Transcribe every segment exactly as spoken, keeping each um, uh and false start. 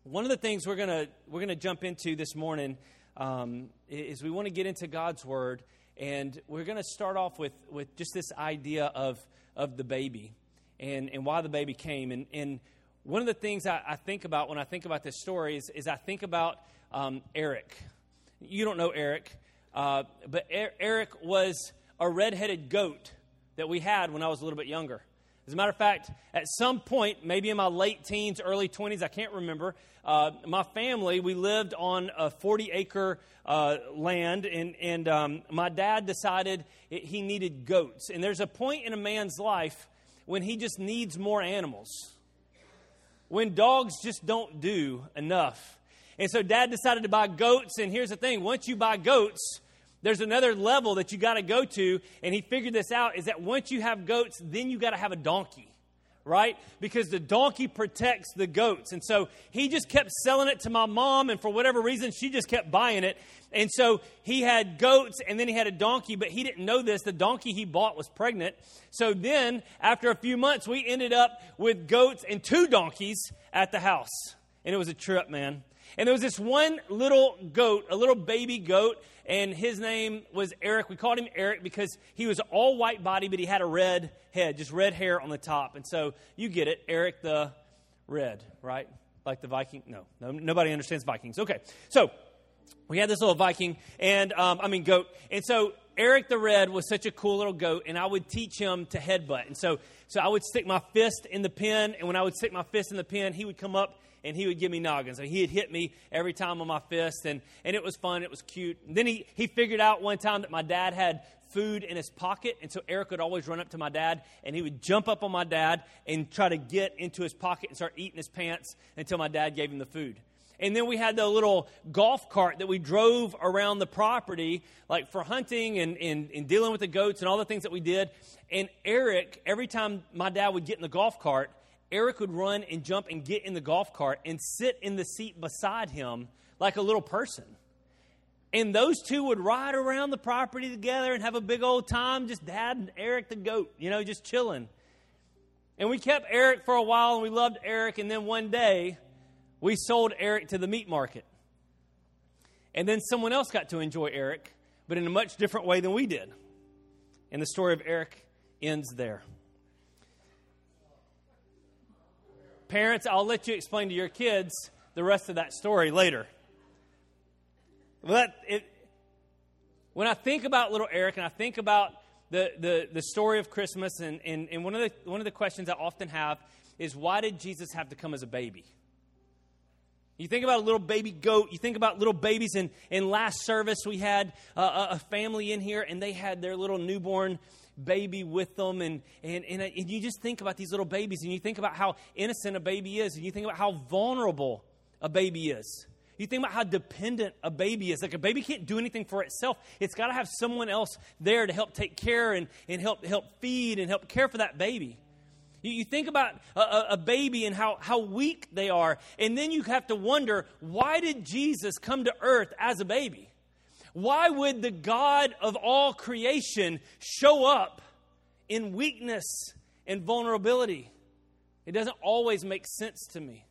One of the things we're gonna we're gonna jump into this morning um, is we want to get into God's Word, and we're gonna start off with, with just this idea of of the baby and, and why the baby came. And, and one of the things I, I think about when I think about this story is, is I think about um, Eric. You don't know Eric, uh, but er- Eric was a red-headed goat that we had when I was a little bit younger. As a matter of fact, at some point, maybe in my late teens, early twenties, I can't remember, uh, my family, we lived on a forty-acre uh, land, and, and um, my dad decided it, he needed goats. And there's a point in a man's life when he just needs more animals, when dogs just don't do enough. And so Dad decided to buy goats, and here's the thing. Once you buy goats, there's another level that you got to go to, and he figured this out, is that once you have goats, then you got to have a donkey, right? Because the donkey protects the goats. And so he just kept selling it to my mom, and for whatever reason, she just kept buying it. And so he had goats, and then he had a donkey, but he didn't know this. The donkey he bought was pregnant. So then, after a few months, we ended up with goats and two donkeys at the house. And it was a trip, man. And there was this one little goat, a little baby goat, and his name was Eric. We called him Eric because he was all white body, but he had a red head, just red hair on the top. And so you get it, Eric the Red, right? Like the Viking? No, no nobody understands Vikings. Okay, so we had this little Viking, and um, I mean goat. And so Eric the Red was such a cool little goat, and I would teach him to headbutt. And so, so I would stick my fist in the pen, and when I would stick my fist in the pen, he would come up and he would give me noggins. So he had hit me every time on my fist, and, and it was fun. It was cute. And then he, he figured out one time that my dad had food in his pocket, and so Eric would always run up to my dad, and he would jump up on my dad and try to get into his pocket and start eating his pants until my dad gave him the food. And then we had the little golf cart that we drove around the property, like for hunting and, and, and dealing with the goats and all the things that we did. And Eric, every time my dad would get in the golf cart, Eric would run and jump and get in the golf cart and sit in the seat beside him like a little person. And those two would ride around the property together and have a big old time, just Dad and Eric the goat, you know, just chilling. And we kept Eric for a while, and we loved Eric. And then one day, we sold Eric to the meat market. And then someone else got to enjoy Eric, but in a much different way than we did. And the story of Eric ends there. Parents, I'll let you explain to your kids the rest of that story later. But it, when I think about little Eric, and I think about the, the, the story of Christmas, and, and, and one of the one of the questions I often have is, why did Jesus have to come as a baby? You think about a little baby goat. You think about little babies. In, in last service, we had uh, a family in here, and they had their little newborn baby with them, and, and and and you just think about these little babies, and you think about how innocent a baby is, and you think about how vulnerable a baby is. You think about how dependent a baby is. Like, a baby can't do anything for itself. It's got to have someone else there to help take care and, and help help feed and help care for that baby. You, you think about a, a baby and how, how weak they are, and then you have to wonder, why did Jesus come to earth as a baby? Why would the God of all creation show up in weakness and vulnerability? It doesn't always make sense to me.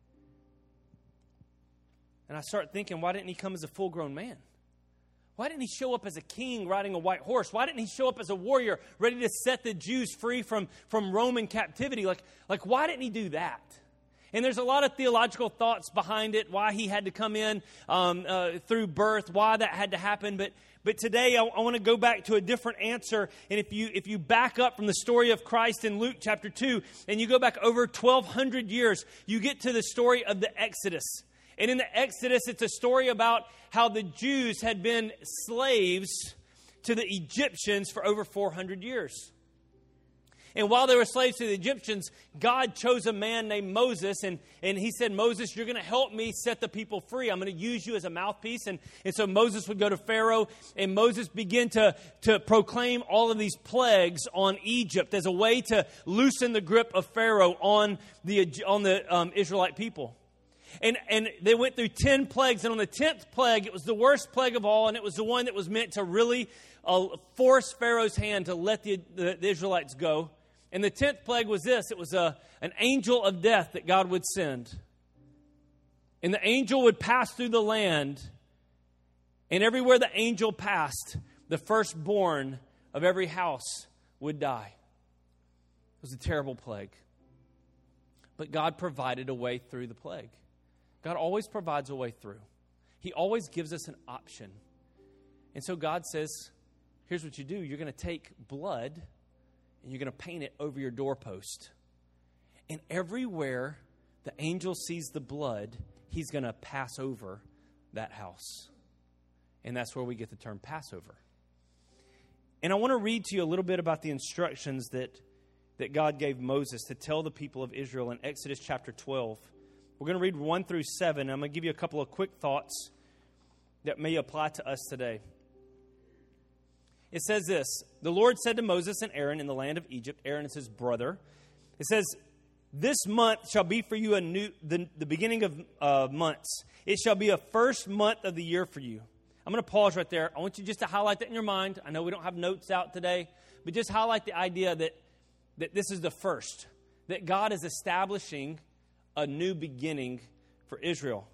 And I start thinking, why didn't he come as a full-grown man? Why didn't he show up as a king riding a white horse? Why didn't he show up as a warrior ready to set the Jews free from, from Roman captivity? Like, like, why didn't he do that? And there's a lot of theological thoughts behind it, why he had to come in um, uh, through birth, why that had to happen. But but today I, I want to go back to a different answer. And if you if you back up from the story of Christ in Luke chapter two, and you go back over twelve hundred years, you get to the story of the Exodus. And in the Exodus, it's a story about how the Jews had been slaves to the Egyptians for over four hundred years. And while they were slaves to the Egyptians, God chose a man named Moses. And, and he said, Moses, you're going to help me set the people free. I'm going to use you as a mouthpiece. And, and so Moses would go to Pharaoh. And Moses began to, to proclaim all of these plagues on Egypt as a way to loosen the grip of Pharaoh on the, on the um, Israelite people. And, and they went through ten plagues. And on the tenth plague, it was the worst plague of all. And it was the one that was meant to really uh, force Pharaoh's hand to let the, the, the Israelites go. And the tenth plague was this. It was a, an angel of death that God would send. And the angel would pass through the land, and everywhere the angel passed, the firstborn of every house would die. It was a terrible plague. But God provided a way through the plague. God always provides a way through. He always gives us an option. And so God says, here's what you do. You're going to take blood and you're going to paint it over your doorpost. And everywhere the angel sees the blood, he's going to pass over that house. And that's where we get the term Passover. And I want to read to you a little bit about the instructions that, that God gave Moses to tell the people of Israel in Exodus chapter twelve. We're going to read one through seven. I'm going to give you a couple of quick thoughts that may apply to us today. It says this: the Lord said to Moses and Aaron in the land of Egypt, Aaron is his brother. It says, this month shall be for you a new the, the beginning of uh, months. It shall be a first month of the year for you. I'm going to pause right there. I want you just to highlight that in your mind. I know we don't have notes out today, but just highlight the idea that, that this is the first, that God is establishing a new beginning for Israel.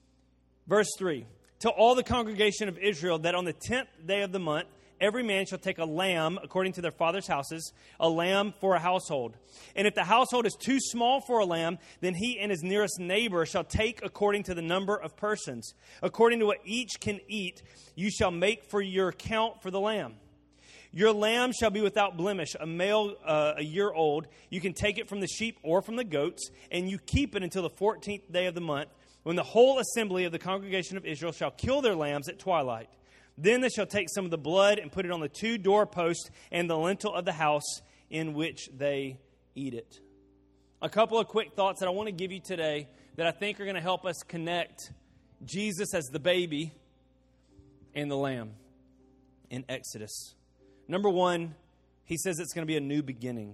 Verse three, tell all the congregation of Israel that on the tenth day of the month, every man shall take a lamb according to their father's houses, a lamb for a household. And if the household is too small for a lamb, then he and his nearest neighbor shall take according to the number of persons. According to what each can eat, you shall make for your count for the lamb. Your lamb shall be without blemish, a male uh, a year old. You can take it from the sheep or from the goats, and you keep it until the fourteenth day of the month, when the whole assembly of the congregation of Israel shall kill their lambs at twilight. Then they shall take some of the blood and put it on the two doorposts and the lintel of the house in which they eat it. A couple of quick thoughts that I want to give you today that I think are going to help us connect Jesus as the baby and the lamb in Exodus. Number one, he says it's going to be a new beginning.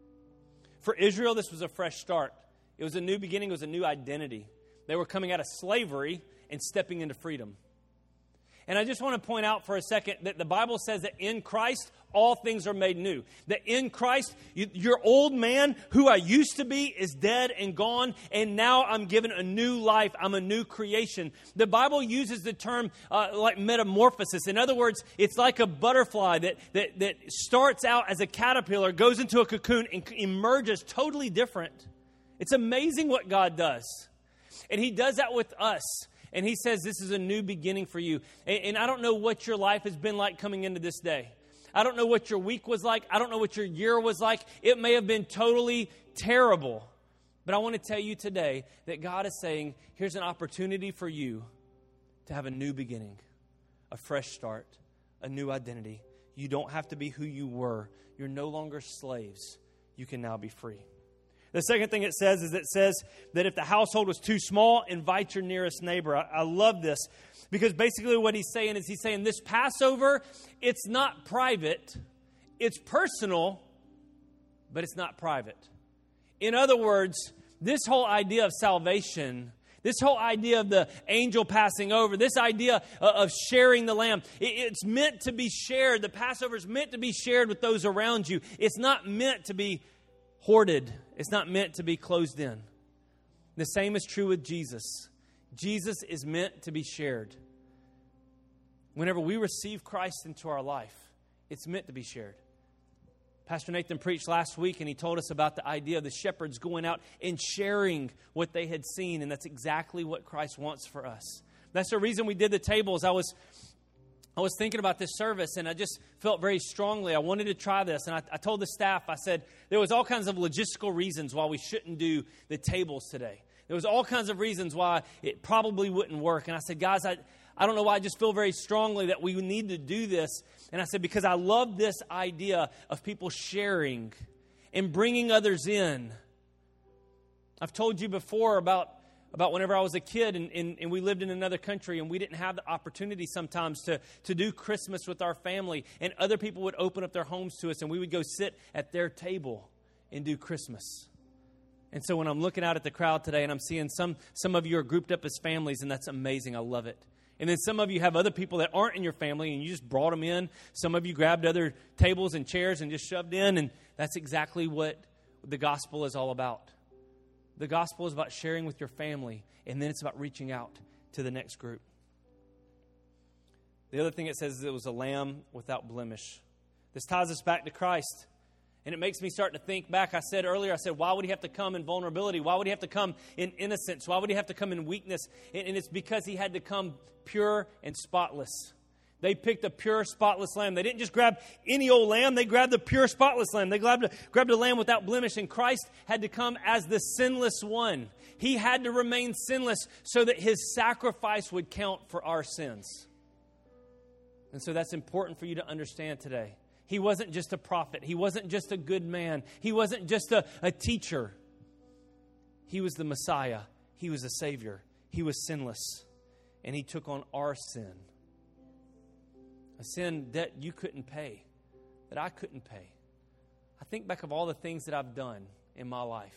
For Israel, this was a fresh start. It was a new beginning. It was a new identity. They were coming out of slavery and stepping into freedom. And I just want to point out for a second that the Bible says that in Christ, all things are made new. That in Christ, you, your old man, who I used to be, is dead and gone, and now I'm given a new life. I'm a new creation. The Bible uses the term uh, like metamorphosis. In other words, it's like a butterfly that, that, that starts out as a caterpillar, goes into a cocoon, and emerges totally different. It's amazing what God does. And He does that with us. And He says this is a new beginning for you. And, and I don't know what your life has been like coming into this day. I don't know what your week was like. I don't know what your year was like. It may have been totally terrible. But I want to tell you today that God is saying, here's an opportunity for you to have a new beginning, a fresh start, a new identity. You don't have to be who you were. You're no longer slaves. You can now be free. The second thing it says is it says that if the household was too small, invite your nearest neighbor. I, I love this because basically what he's saying is he's saying this Passover, it's not private, it's personal, but it's not private. In other words, this whole idea of salvation, this whole idea of the angel passing over, this idea of sharing the lamb, it's meant to be shared. The Passover is meant to be shared with those around you. It's not meant to be hoarded. It's not meant to be closed in. The same is true with Jesus. Jesus is meant to be shared. Whenever we receive Christ into our life, it's meant to be shared. Pastor Nathan preached last week, and he told us about the idea of the shepherds going out and sharing what they had seen, and that's exactly what Christ wants for us. That's the reason we did the tables. I was I was thinking about this service, and I just felt very strongly I wanted to try this. And I, I told the staff, I said, there was all kinds of logistical reasons why we shouldn't do the tables today. There was all kinds of reasons why it probably wouldn't work. And I said, guys, I, I don't know why I just feel very strongly that we need to do this. And I said, because I love this idea of people sharing and bringing others in. I've told you before about About whenever I was a kid and, and, and we lived in another country and we didn't have the opportunity sometimes to, to do Christmas with our family. And other people would open up their homes to us and we would go sit at their table and do Christmas. And so when I'm looking out at the crowd today and I'm seeing some, some of you are grouped up as families, and that's amazing. I love it. And then some of you have other people that aren't in your family and you just brought them in. Some of you grabbed other tables and chairs and just shoved in. And that's exactly what the gospel is all about. The gospel is about sharing with your family, and then it's about reaching out to the next group. The other thing it says is it was a lamb without blemish. This ties us back to Christ. And it makes me start to think back. I said earlier, I said, why would he have to come in vulnerability? Why would he have to come in innocence? Why would he have to come in weakness? And it's because he had to come pure and spotless. They picked a pure, spotless lamb. They didn't just grab any old lamb. They grabbed the pure, spotless lamb. They grabbed a, grabbed a lamb without blemish. And Christ had to come as the sinless one. He had to remain sinless so that his sacrifice would count for our sins. And so that's important for you to understand today. He wasn't just a prophet. He wasn't just a good man. He wasn't just a, a teacher. He was the Messiah. He was a Savior. He was sinless. And he took on our sin. A sin that you couldn't pay, that I couldn't pay. I think back of all the things that I've done in my life.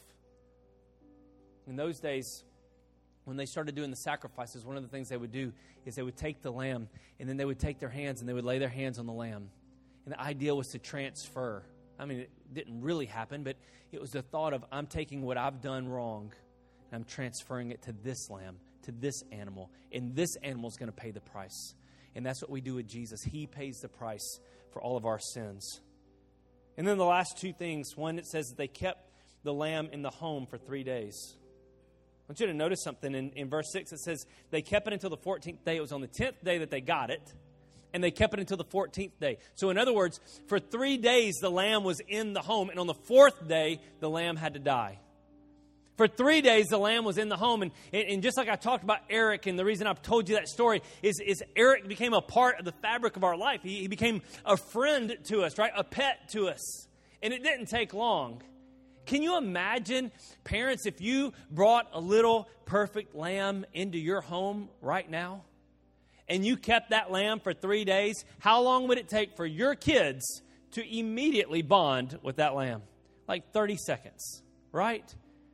In those days, when they started doing the sacrifices, one of the things they would do is they would take the lamb, and then they would take their hands and they would lay their hands on the lamb. And the idea was to transfer. I mean, it didn't really happen, but it was the thought of, I'm taking what I've done wrong, and I'm transferring it to this lamb, to this animal. And this animal is going to pay the price. And that's what we do with Jesus. He pays the price for all of our sins. And then the last two things. One, it says that they kept the lamb in the home for three days. I want you to notice something. In, in verse six, it says they kept it until the fourteenth day. It was on the tenth day that they got it. And they kept it until the fourteenth day. So in other words, for three days the lamb was in the home. And on the fourth day, the lamb had to die. For three days, the lamb was in the home. And, and just like I talked about Eric, and the reason I've told you that story is, is Eric became a part of the fabric of our life. He, he became a friend to us, right? A pet to us. And it didn't take long. Can you imagine, parents, if you brought a little perfect lamb into your home right now, and you kept that lamb for three days, how long would it take for your kids to immediately bond with that lamb? Like thirty seconds, right?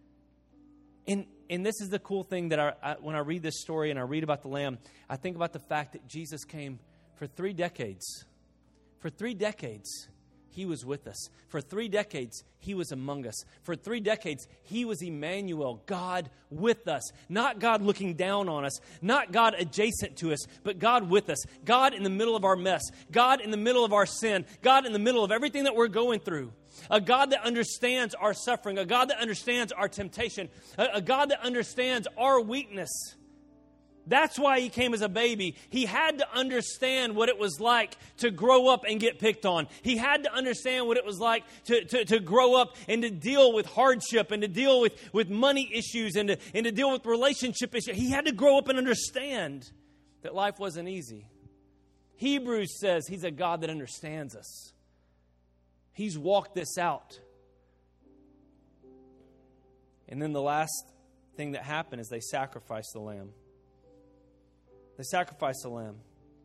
And, and this is the cool thing that I, I, when I read this story and I read about the lamb, I think about the fact that Jesus came for three decades. For three decades, he was with us. For three decades, he was among us. For three decades, he was Emmanuel, God with us. Not God looking down on us, not God adjacent to us, but God with us. God in the middle of our mess. God in the middle of our sin. God in the middle of everything that we're going through. A God that understands our suffering. A God that understands our temptation. A, a God that understands our weakness. That's why he came as a baby. He had to understand what it was like to grow up and get picked on. He had to understand what it was like to, to, to grow up and to deal with hardship and to deal with, with money issues and to, and to deal with relationship issues. He had to grow up and understand that life wasn't easy. Hebrews says he's a God that understands us. He's walked this out. And then the last thing that happened is they sacrificed the lamb. They sacrificed the lamb.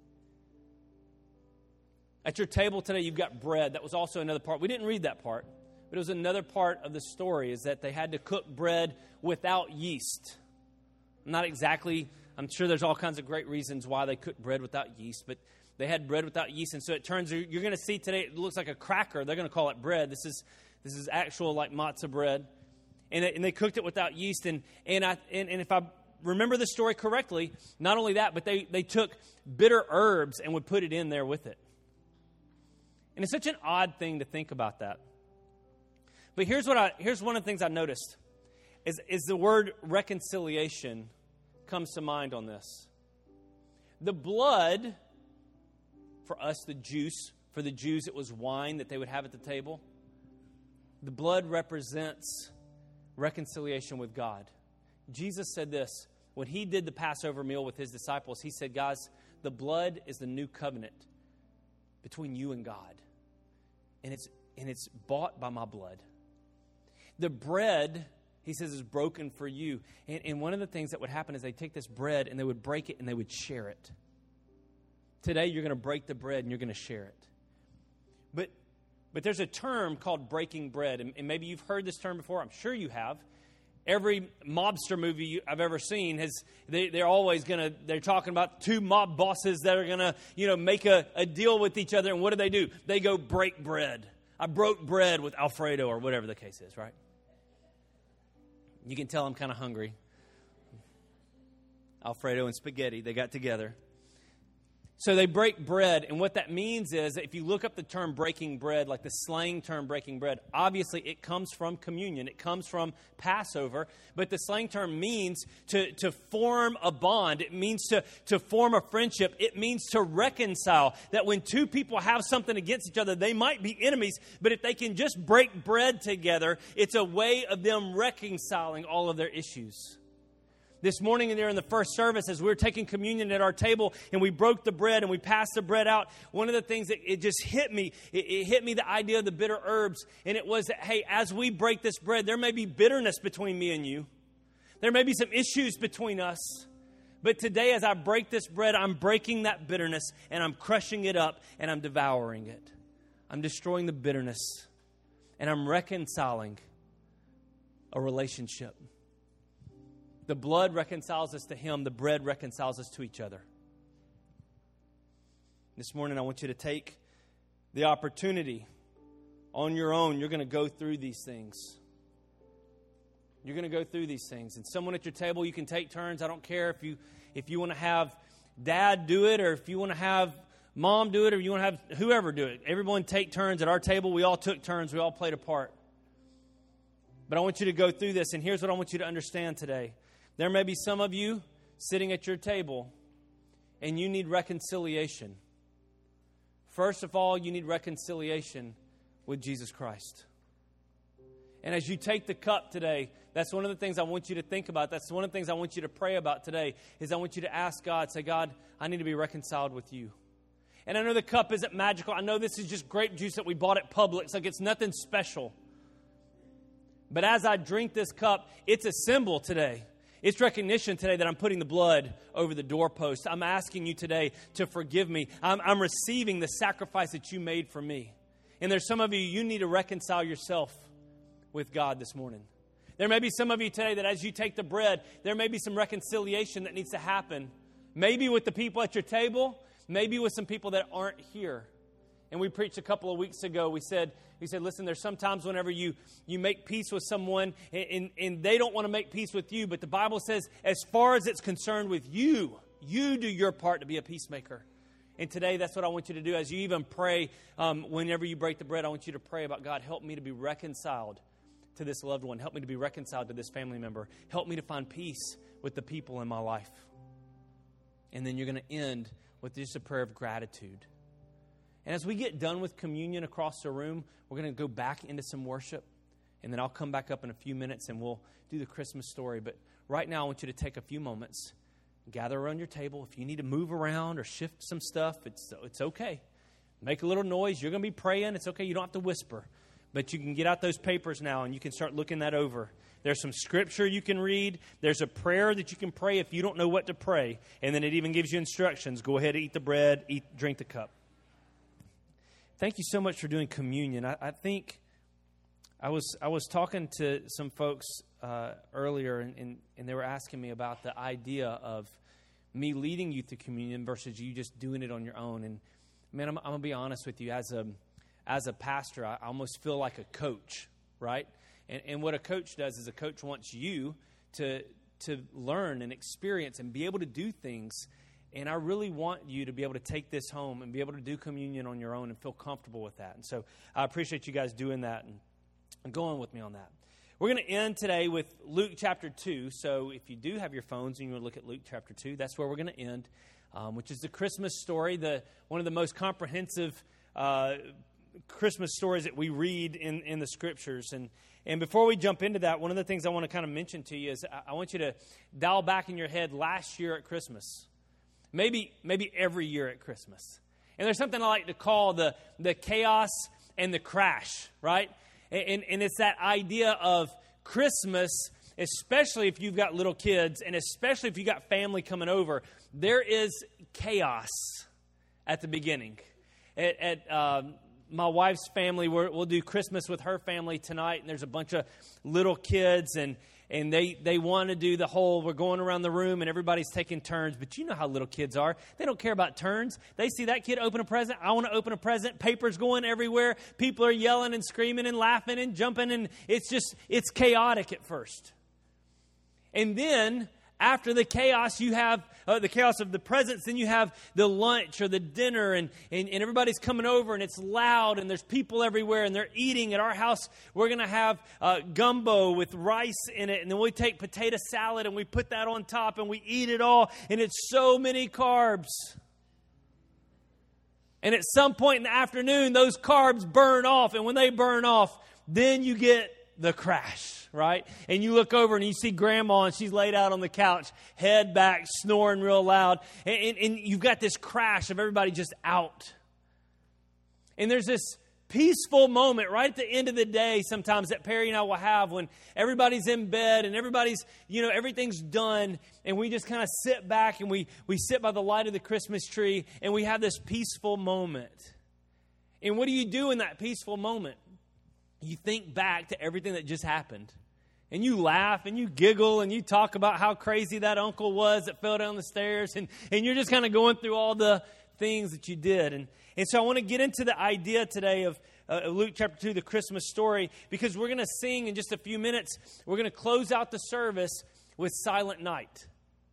At your table today, you've got bread. That was also another part. We didn't read that part, but it was another part of the story is that they had to cook bread without yeast. Not exactly, I'm sure there's all kinds of great reasons why they cooked bread without yeast, but they had bread without yeast. And so it turns, you're going to see today, it looks like a cracker. They're going to call it bread. This is this is actual like matzah bread. And, it, and they cooked it without yeast. And and, I, and and if I remember the story correctly, not only that, but they, they took bitter herbs and would put it in there with it. And it's such an odd thing to think about that. But here's what I here's one of the things I noticed is, is the word reconciliation comes to mind on this. The blood, for us, the juice, for the Jews, it was wine that they would have at the table. The blood represents reconciliation with God. Jesus said this, when he did the Passover meal with his disciples, he said, guys, the blood is the new covenant between you and God. And it's and it's bought by my blood. The bread, he says, is broken for you. And, and one of the things that would happen is they take this bread and they would break it and they would share it. Today, you're going to break the bread and you're going to share it. But but there's a term called breaking bread. And, and maybe you've heard this term before. I'm sure you have. Every mobster movie I've ever seen has they, they're always going to, they're talking about two mob bosses that are going to, you know, make a, a deal with each other. And what do they do? They go break bread. I broke bread with Alfredo or whatever the case is, right? You can tell I'm kind of hungry. Alfredo and spaghetti, they got together. So they break bread, and what that means is, if you look up the term breaking bread, like the slang term breaking bread, obviously it comes from communion. It comes from Passover, but the slang term means to, to form a bond. It means to, to form a friendship. It means to reconcile, that when two people have something against each other, they might be enemies, but if they can just break bread together, it's a way of them reconciling all of their issues. This morning and there in the first service, as we were taking communion at our table and we broke the bread and we passed the bread out, one of the things that it just hit me, it, it hit me the idea of the bitter herbs. And it was that, hey, as we break this bread, there may be bitterness between me and you. There may be some issues between us. But today, as I break this bread, I'm breaking that bitterness and I'm crushing it up and I'm devouring it. I'm destroying the bitterness and I'm reconciling a relationship. The blood reconciles us to Him. The bread reconciles us to each other. This morning, I want you to take the opportunity on your own. You're going to go through these things. You're going to go through these things. And someone at your table, you can take turns. I don't care if you if you want to have dad do it or if you want to have mom do it or you want to have whoever do it. Everyone take turns. At our table, we all took turns. We all played a part. But I want you to go through this. And here's what I want you to understand today. There may be some of you sitting at your table and you need reconciliation. First of all, you need reconciliation with Jesus Christ. And as you take the cup today, that's one of the things I want you to think about. That's one of the things I want you to pray about today is I want you to ask God, say, God, I need to be reconciled with you. And I know the cup isn't magical. I know this is just grape juice that we bought at Publix. Like it's nothing special. But as I drink this cup, it's a symbol today. It's recognition today that I'm putting the blood over the doorpost. I'm asking you today to forgive me. I'm, I'm receiving the sacrifice that you made for me. And there's some of you, you need to reconcile yourself with God this morning. There may be some of you today that as you take the bread, there may be some reconciliation that needs to happen. Maybe with the people at your table, maybe with some people that aren't here. And we preached a couple of weeks ago, we said, we said, listen, there's sometimes whenever you, you make peace with someone and, and, and they don't want to make peace with you, but the Bible says as far as it's concerned with you, you do your part to be a peacemaker. And today, that's what I want you to do. As you even pray, um, whenever you break the bread, I want you to pray about, God, help me to be reconciled to this loved one. Help me to be reconciled to this family member. Help me to find peace with the people in my life. And then you're going to end with just a prayer of gratitude. And as we get done with communion across the room, we're going to go back into some worship. And then I'll come back up in a few minutes and we'll do the Christmas story. But right now, I want you to take a few moments, gather around your table. If you need to move around or shift some stuff, it's, it's okay. Make a little noise. You're going to be praying. It's okay. You don't have to whisper. But you can get out those papers now and you can start looking that over. There's some scripture you can read. There's a prayer that you can pray if you don't know what to pray. And then it even gives you instructions. Go ahead, eat the bread, eat, drink the cup. Thank you so much for doing communion. I, I think I was I was talking to some folks uh, earlier, and, and, and they were asking me about the idea of me leading you through communion versus you just doing it on your own. And man, I'm, I'm gonna be honest with you. As a as a pastor, I almost feel like a coach, right? And, and what a coach does is a coach wants you to to learn and experience and be able to do things. And I really want you to be able to take this home and be able to do communion on your own and feel comfortable with that. And so I appreciate you guys doing that and, and going with me on that. We're going to end today with Luke chapter two. So if you do have your phones and you want to look at Luke chapter two, that's where we're going to end, um, which is the Christmas story, the one of the most comprehensive uh, Christmas stories that we read in, in the Scriptures. And And before we jump into that, one of the things I want to kind of mention to you is I, I want you to dial back in your head last year at Christmas. Maybe maybe every year at Christmas. And there's something I like to call the, the chaos and the crash, right? And, and it's that idea of Christmas, especially if you've got little kids, and especially if you've got family coming over, there is chaos at the beginning. At, at um, my wife's family, we're, we'll do Christmas with her family tonight, and there's a bunch of little kids, and And they, they want to do the whole, we're going around the room and everybody's taking turns. But you know how little kids are. They don't care about turns. They see that kid open a present. I want to open a present. Papers going everywhere. People are yelling and screaming and laughing and jumping. And it's just, it's chaotic at first. And then after the chaos, you have uh, the chaos of the presents, then you have the lunch or the dinner, and, and, and everybody's coming over, and it's loud, and there's people everywhere, and they're eating. At our house, we're going to have uh, gumbo with rice in it, and then we take potato salad, and we put that on top, and we eat it all, and it's so many carbs. And at some point in the afternoon, those carbs burn off, and when they burn off, then you get the crash, right? And you look over and you see Grandma, and she's laid out on the couch, head back, snoring real loud. And, and, and you've got this crash of everybody just out. And there's this peaceful moment right at the end of the day sometimes that Perry and I will have when everybody's in bed and everybody's, you know, everything's done. And we just kind of sit back and we, we sit by the light of the Christmas tree and we have this peaceful moment. And what do you do in that peaceful moment? You think back to everything that just happened. And you laugh and you giggle and you talk about how crazy that uncle was that fell down the stairs. And, and you're just kind of going through all the things that you did. And, and so I want to get into the idea today of uh, Luke chapter two, the Christmas story, because we're going to sing in just a few minutes. We're going to close out the service with Silent Night.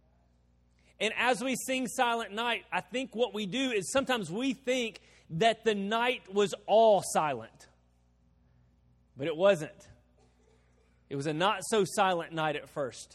And as we sing Silent Night, I think what we do is sometimes we think that the night was all silent. But it wasn't. It was a not so silent night at first.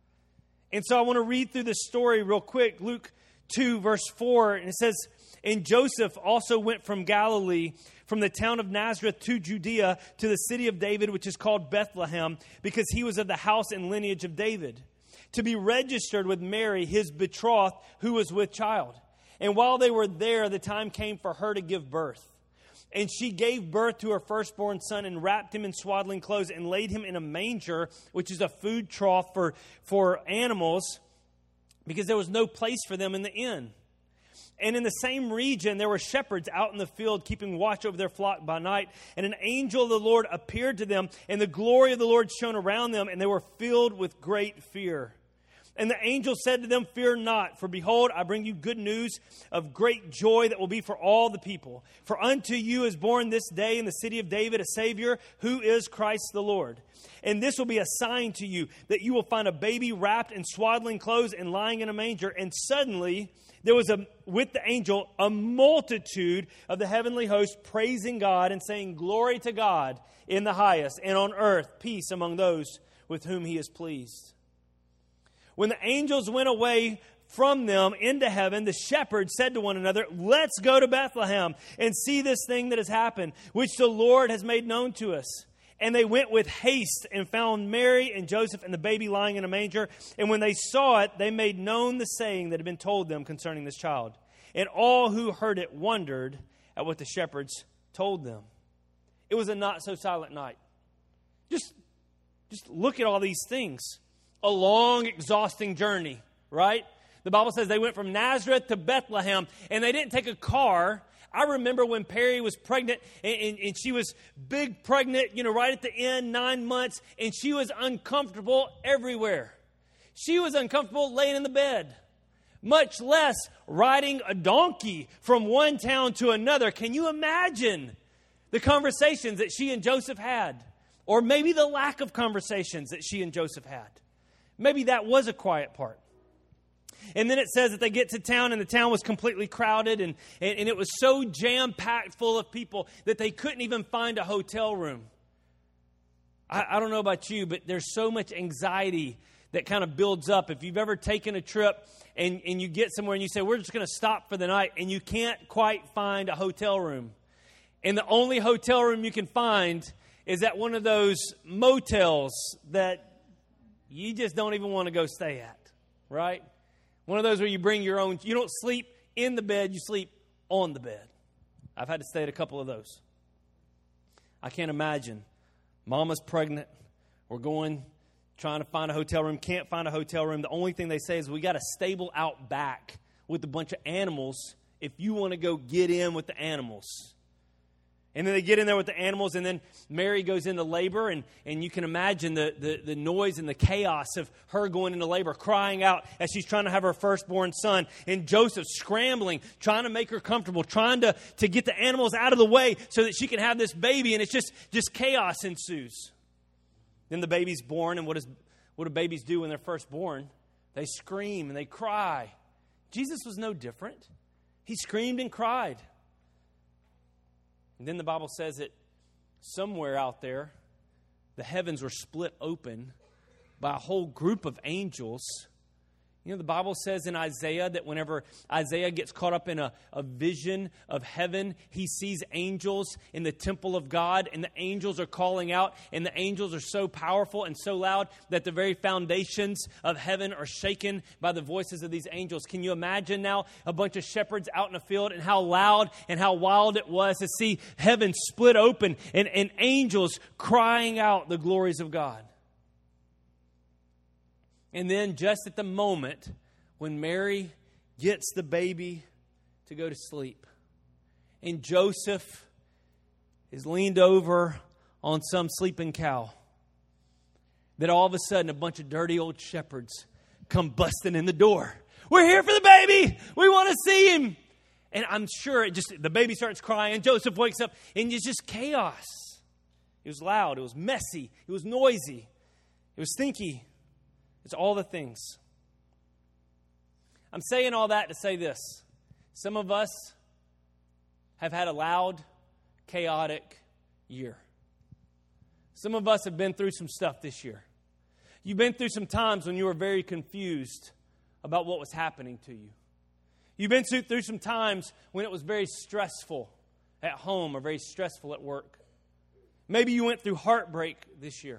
And so I want to read through this story real quick. Luke two, verse four, and it says, "And Joseph also went from Galilee, from the town of Nazareth to Judea, to the city of David, which is called Bethlehem, because he was of the house and lineage of David, to be registered with Mary, his betrothed, who was with child. And while they were there, the time came for her to give birth. And she gave birth to her firstborn son and wrapped him in swaddling clothes and laid him in a manger, which is a food trough for, for animals, because there was no place for them in the inn. And in the same region, there were shepherds out in the field keeping watch over their flock by night. And an angel of the Lord appeared to them, and the glory of the Lord shone around them, and they were filled with great fear. And the angel said to them, 'Fear not, for behold, I bring you good news of great joy that will be for all the people. For unto you is born this day in the city of David a Savior, who is Christ the Lord. And this will be a sign to you, that you will find a baby wrapped in swaddling clothes and lying in a manger.' And suddenly there was a with the angel a multitude of the heavenly host praising God and saying, 'Glory to God in the highest, and on earth peace among those with whom he is pleased.' When the angels went away from them into heaven, the shepherds said to one another, 'Let's go to Bethlehem and see this thing that has happened, which the Lord has made known to us.' And they went with haste and found Mary and Joseph and the baby lying in a manger. And when they saw it, they made known the saying that had been told them concerning this child. And all who heard it wondered at what the shepherds told them." It was a not so silent night. Just, just look at all these things. A long, exhausting journey, right? The Bible says they went from Nazareth to Bethlehem, and they didn't take a car. I remember when Perry was pregnant, and, and, and she was big pregnant, you know, right at the end, nine months, and she was uncomfortable everywhere. She was uncomfortable laying in the bed, much less riding a donkey from one town to another. Can you imagine the conversations that she and Joseph had? Or maybe the lack of conversations that she and Joseph had. Maybe that was a quiet part. And then it says that they get to town, and the town was completely crowded, and, and, and it was so jam-packed full of people that they couldn't even find a hotel room. I, I don't know about you, but there's so much anxiety that kind of builds up. If you've ever taken a trip and, and you get somewhere and you say, "We're just going to stop for the night," and you can't quite find a hotel room. And the only hotel room you can find is at one of those motels that you just don't even want to go stay at, right? One of those where you bring your own, you don't sleep in the bed, you sleep on the bed. I've had to stay at a couple of those. I can't imagine. Mama's pregnant. We're going, trying to find a hotel room, can't find a hotel room. The only thing they say is, "We got a stable out back with a bunch of animals if you want to go get in with the animals." And then they get in there with the animals, and then Mary goes into labor, and, and you can imagine the, the, the noise and the chaos of her going into labor, crying out as she's trying to have her firstborn son, and Joseph scrambling, trying to make her comfortable, trying to, to get the animals out of the way so that she can have this baby, and it's just, just chaos ensues. Then the baby's born, and what does, What do babies do when they're first born? They scream and they cry. Jesus was no different. He screamed and cried. And then the Bible says that somewhere out there, the heavens were split open by a whole group of angels. You know, the Bible says in Isaiah that whenever Isaiah gets caught up in a, a vision of heaven, he sees angels in the temple of God, and the angels are calling out, and the angels are so powerful and so loud that the very foundations of heaven are shaken by the voices of these angels. Can you imagine now a bunch of shepherds out in a field and how loud and how wild it was to see heaven split open and, and angels crying out the glories of God? And then just at the moment when Mary gets the baby to go to sleep, and Joseph is leaned over on some sleeping cow, that all of a sudden a bunch of dirty old shepherds come busting in the door. We're here for the baby. We want to see him. And I'm sure it just the baby starts crying. Joseph wakes up, and it's just chaos. It was loud. It was messy. It was noisy. It was stinky. It's all the things. I'm saying all that to say this. Some of us have had a loud, chaotic year. Some of us have been through some stuff this year. You've been through some times when you were very confused about what was happening to you. You've been through some times when it was very stressful at home or very stressful at work. Maybe you went through heartbreak this year.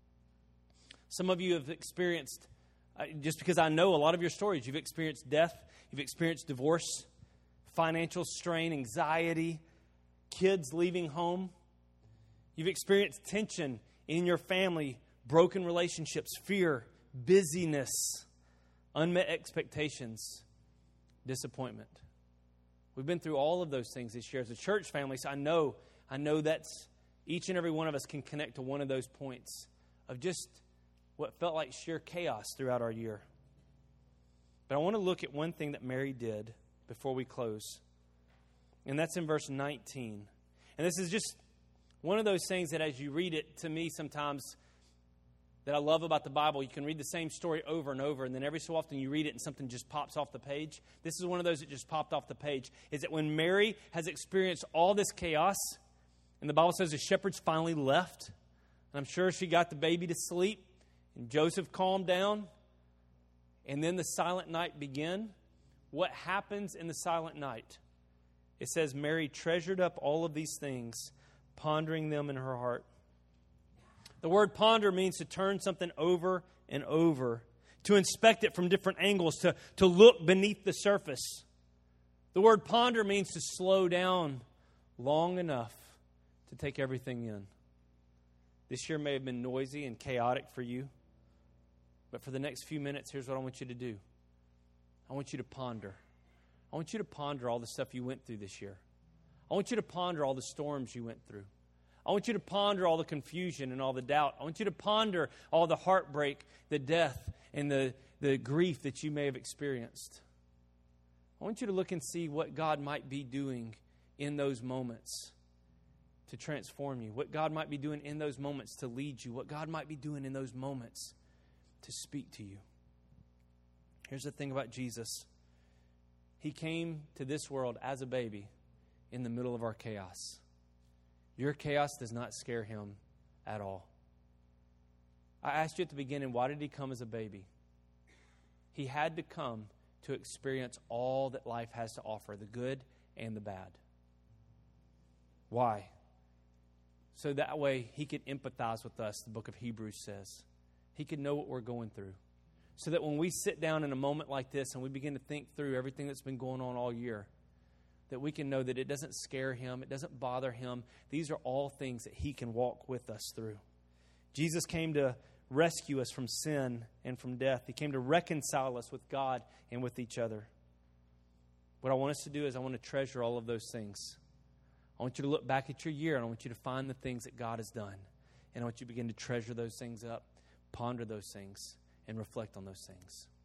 Some of you have experienced, uh, just because I know a lot of your stories, you've experienced death, you've experienced divorce, financial strain, anxiety, kids leaving home. You've experienced tension in your family, broken relationships, fear, busyness, unmet expectations, disappointment. We've been through all of those things this year as a church family, so I know, I know that's each and every one of us can connect to one of those points of just what felt like sheer chaos throughout our year. But I want to look at one thing that Mary did before we close. And that's in verse nineteen. And this is just one of those things that as you read it, to me sometimes, that I love about the Bible. You can read the same story over and over, and then every so often you read it and something just pops off the page. This is one of those that just popped off the page. Is that when Mary has experienced all this chaos, and the Bible says the shepherds finally left, and I'm sure she got the baby to sleep, and Joseph calmed down, and then the silent night began. What happens in the silent night? It says Mary treasured up all of these things, pondering them in her heart. The word ponder means to turn something over and over, to inspect it from different angles, to, to look beneath the surface. The word ponder means to slow down long enough to take everything in. This year may have been noisy and chaotic for you. But for the next few minutes, here's what I want you to do. I want you to ponder. I want you to ponder all the stuff you went through this year. I want you to ponder all the storms you went through. I want you to ponder all the confusion and all the doubt. I want you to ponder all the heartbreak, the death, and the, the grief that you may have experienced. I want you to look and see what God might be doing in those moments to transform you. What God might be doing in those moments to lead you. What God might be doing in those moments to speak to you. Here's the thing about Jesus. He came to this world as a baby in the middle of our chaos. Your chaos does not scare him at all. I asked you at the beginning, why did he come as a baby? He had to come to experience all that life has to offer, the good and the bad. Why? So that way he could empathize with us, the book of Hebrews says. He could know what we're going through. So that when we sit down in a moment like this and we begin to think through everything that's been going on all year, that we can know that it doesn't scare him, it doesn't bother him. These are all things that he can walk with us through. Jesus came to rescue us from sin and from death. He came to reconcile us with God and with each other. What I want us to do is I want to treasure all of those things. I want you to look back at your year and I want you to find the things that God has done. And I want you to begin to treasure those things up, ponder those things, and reflect on those things.